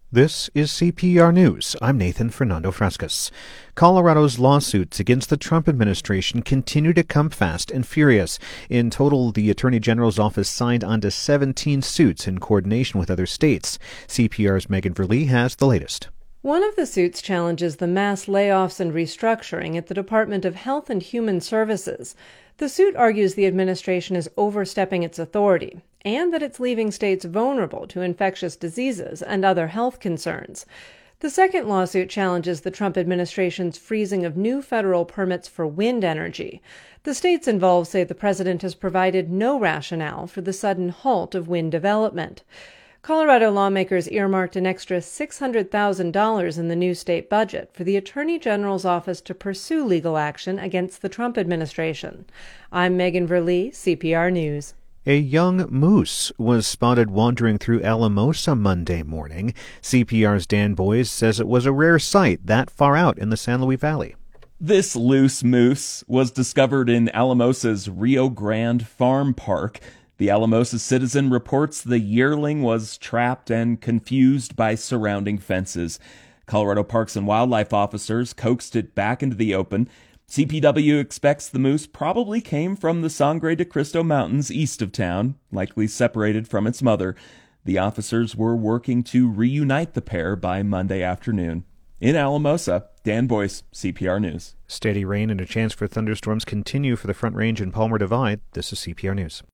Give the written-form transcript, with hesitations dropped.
This is CPR News. I'm Nathan Fernando Frescas. Colorado's lawsuits against the Trump administration continue to come fast and furious. In total, the Attorney General's office signed on to 17 suits in coordination with other states. CPR's Megan Verlee has the latest. One of the suits challenges the mass layoffs and restructuring at the Department of Health and Human Services. The suit argues the administration is overstepping its authority and that it's leaving states vulnerable to infectious diseases and other health concerns. The second lawsuit challenges the Trump administration's freezing of new federal permits for wind energy. The states involved say the president has provided no rationale for the sudden halt of wind development. Colorado lawmakers earmarked an extra $600,000 in the new state budget for the Attorney General's office to pursue legal action against the Trump administration. I'm Megan Verlee, CPR News. A young moose was spotted wandering through Alamosa Monday morning. CPR's Dan Boyes says it was a rare sight that far out in the San Luis Valley. This loose moose was discovered in Alamosa's Rio Grande Farm Park. The Alamosa Citizen reports the yearling was trapped and confused by surrounding fences. Colorado Parks and Wildlife officers coaxed it back into the open. CPW expects the moose probably came from the Sangre de Cristo Mountains east of town, likely separated from its mother. The officers were working to reunite the pair by Monday afternoon. In Alamosa, Dan Boyce, CPR News. Steady rain and a chance for thunderstorms continue for the Front Range and Palmer Divide. This is CPR News.